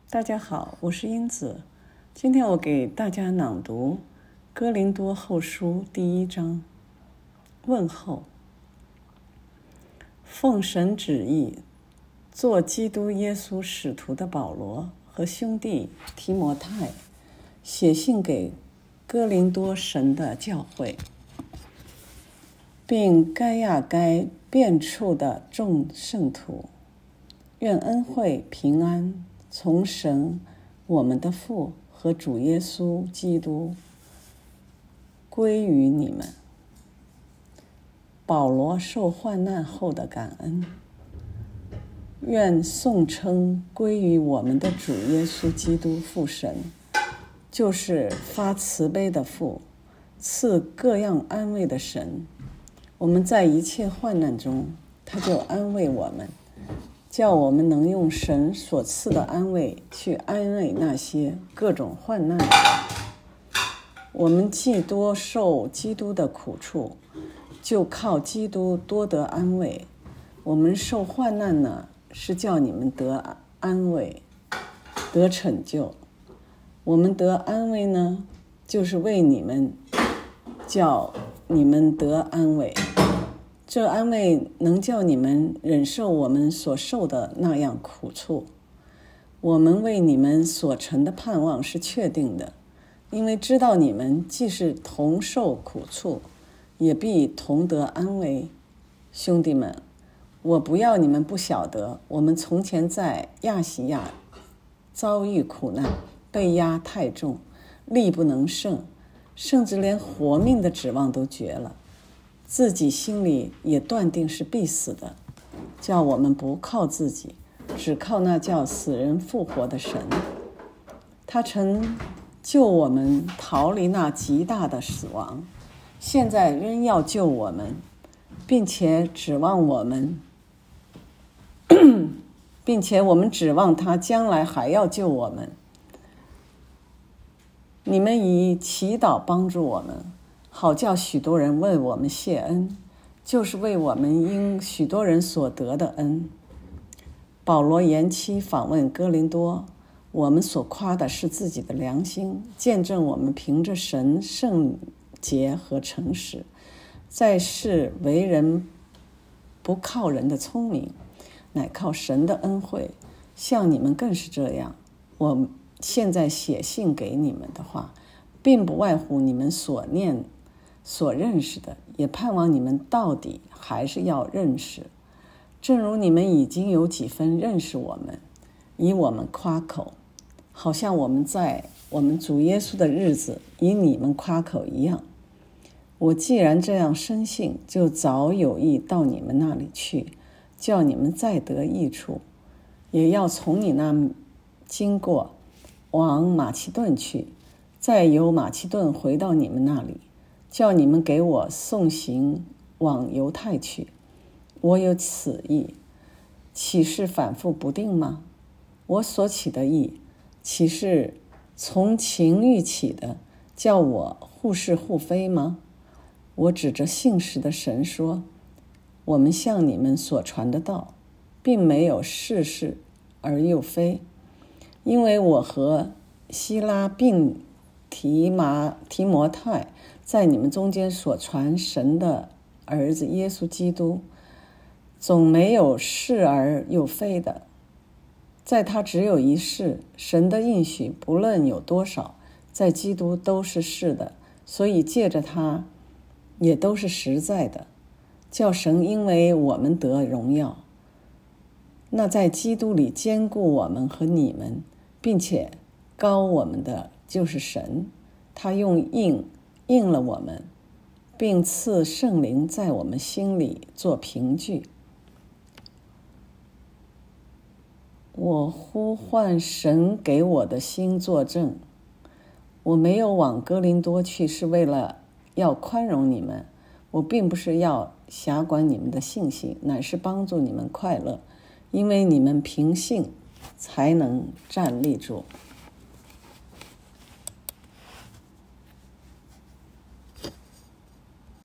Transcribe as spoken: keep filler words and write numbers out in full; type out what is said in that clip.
大家好，我是英子。今天我给大家朗读《哥林多后书》第一章。问候。奉神旨意，做基督耶稣使徒的保罗和兄弟提摩太，写信给哥林多神的教会，并该亚该遍处的众圣徒，愿恩惠平安从神我们的父和主耶稣基督归于你们。保罗受患难后的感恩，愿颂称归于我们的主耶稣基督父神，就是发慈悲的父，赐各样安慰的神。我们在一切患难中，他就安慰我们，叫我们能用神所赐的安慰去安慰那些各种患难的人。我们既多受基督的苦处，就靠基督多得安慰。我们受患难呢，是叫你们得安慰，得拯救。我们得安慰呢，就是为你们，叫你们得安慰。这安慰能叫你们忍受我们所受的那样苦处。我们为你们所成的盼望是确定的，因为知道你们既是同受苦处，也必同得安慰。兄弟们，我不要你们不晓得，我们从前在亚细亚遭遇苦难，被压太重，力不能胜，甚至连活命的指望都绝了，自己心里也断定是必死的，叫我们不靠自己，只靠那叫死人复活的神。他曾救我们逃离那极大的死亡，现在仍要救我们，并且指望我们并且我们指望他将来还要救我们。你们以祈祷帮助我们，好叫许多人为我们谢恩，就是为我们因许多人所得的恩。保罗延期访问哥林多，我们所夸的是自己的良心，见证我们凭着神圣洁和诚实，在世为人不靠人的聪明，乃靠神的恩惠。像你们更是这样。我现在写信给你们的话，并不外乎你们所念所认识的，也盼望你们到底还是要认识，正如你们已经有几分认识我们，以我们夸口，好像我们在我们主耶稣的日子以你们夸口一样。我既然这样深信，就早有意到你们那里去，叫你们再得益处，也要从你那经过，往马其顿去，再由马其顿回到你们那里，叫你们给我送行往犹太去。我有此意，岂是反复不定吗？我所起的意，岂是从情欲起的，叫我互是互非吗？我指着信实的神说，我们向你们所传的道，并没有是是而又非。因为我和希拉并提麻提摩太在你们中间所传神的儿子耶稣基督，总没有是而又非的。在他只有一是，神的应许不论有多少，在基督都是是的，所以借着他也都是实在的，叫神因为我们得荣耀。那在基督里坚固我们和你们，并且膏我们的就是神，他用印印了我们，并赐圣灵在我们心里做凭据。我呼唤神给我的心作证，我没有往哥林多去，是为了要宽容你们。我并不是要辖管你们的信心，乃是帮助你们快乐，因为你们凭信才能站立住。